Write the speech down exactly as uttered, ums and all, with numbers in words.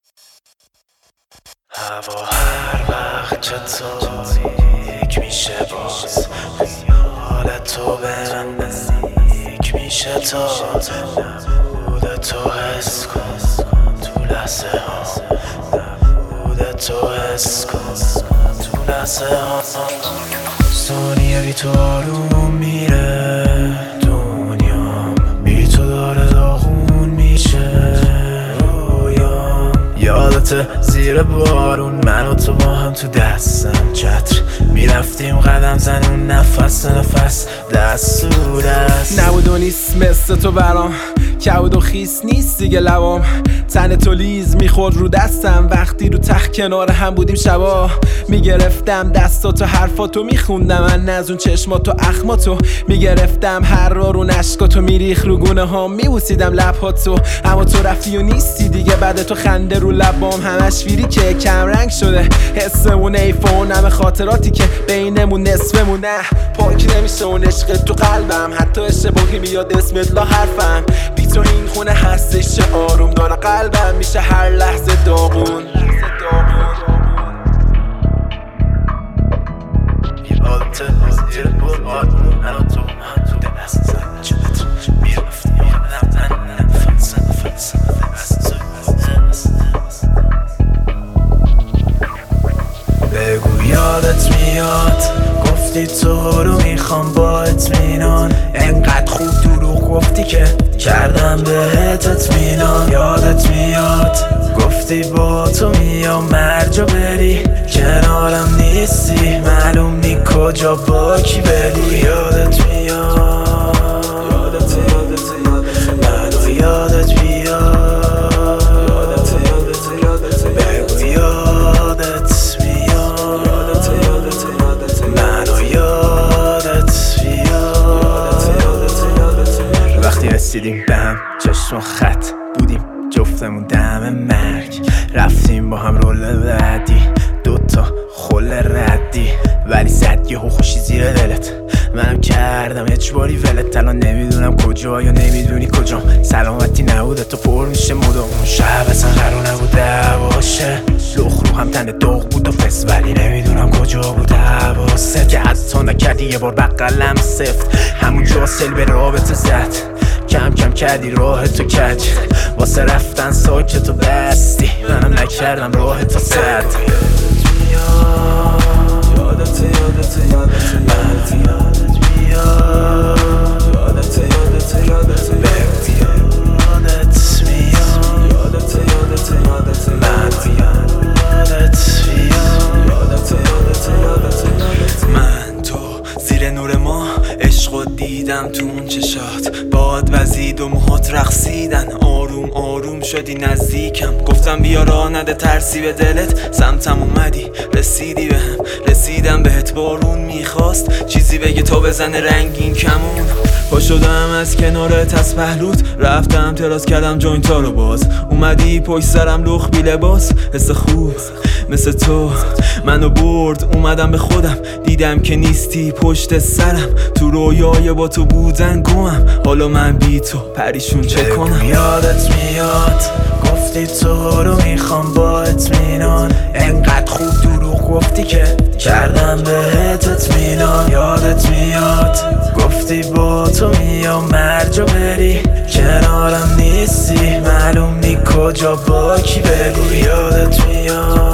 هوا هر وقت که تاریک میشه باز حالت تو به من نزدیک میشه تا نبود تو حس کن تو لحظه ها نبود تو حس کن تو لحظه ها ثانیه بی تو آروم میره دنیام بی تو داره داغون میشه یادت زیر بارون من و تو با هم تو دستم چتر میرفتیم قدم زنون نفس نفس دست و دست نبود و نیست مثل تو برام کبود و خیس نیست دیگه لبام تن تو لیز میخورد رو دستم وقتی رو تخت کنار هم بودیم شبا میگرفتم دستاتو حرفاتو میخوندم من از اون چشماتو اخماتو میگرفتم هر را رو نشکاتو میریخ رو گونه ها میبوسیدم لبهاتو اما تو رفتی و نیستی دیگه بعد تو خنده رو لبام همش ویری که کم رنگ شده حسمون ایفون همه خاطراتی که بینمون نصفمون نه پاک نمیشه اون عشق تو قلبم حتی اشتباهی بیاد اسم لا حرفم بی تو این خونه هستش چه آروم داره قلبم میشه هر لحظه داغون یادت زیر بارون من و تو هم تو دست چت میرفتیم قدم نفس نفس دست بگو یادت میاد گفتی تو رو میخوام با اطمینان انقدر خوب دروغ گفتی که کردم بهت اطمینان یادت میاد گفتی با تو میام مرجا بری کنارم نیستی معلوم نی کجا با کی بری یادت میاد یادت یادت یادت منو یادت میاد یادت یادت یادت بگو یادت میاد یادت یادت یادت منو یادت میاد یادت یادت وقتی رسیدیم به هم چشم و خط بودیم جفتمون دم مرگ رفتیم با هم رول بعدی دوتا خل ردی ولی زد یهو خوشی زیر دلت منم کردم اجباری ولت الان نمیدونم کجا یا نمیدونی کجام سلامتی نبوده تو پر میشه مدام اون شب اصلا قرار نبود باشه لخ رو هم تن داغ بود و فس ولی نمیدونم کجا بود حواست که حتی نکردی یه بار بقلم سفت همونجا سل به رابطه زد کم کم کردی راه تو کج واسه رفتن ساکت و بستی منم نکردم راه تو سد یادت یادت یادت یادت یادت میاد یادت یادت یادت یادت یادت میاد یادت یادت یادت من یادت میاد یادت یادت یادت من تو زیر نور ما عشقو دیدم تو اون چشات باد وزید و موهات رقصیدن آروم آروم شدی نزدیکم گفتم بیا راه نده ترسی به دلت سمتم اومدی رسیدی به هم رسیدم بهت بارون میخواست چیزی بگه تا بزنه رنگین کمون پا شدم از کنارت از پهلوت رفتم تراس کردم جوینتا رو باز اومدی پشت سرم لخ بی لباس حس خوب مثل تو منو برد اومدم به خودم دیدم که نیستی پشت سرم تو رویای با تو بودن گمم حالا من بی تو پریشون چه کنم یادت میاد گفتی تو رو میخوام با اطمینان انقدر خوب دروغ گفتی که کردم بهت اطمینان یادت میاد گفتی با تو میام مرجا بری کنارم نیستی معلوم نی کجا با کی بری یادت میاد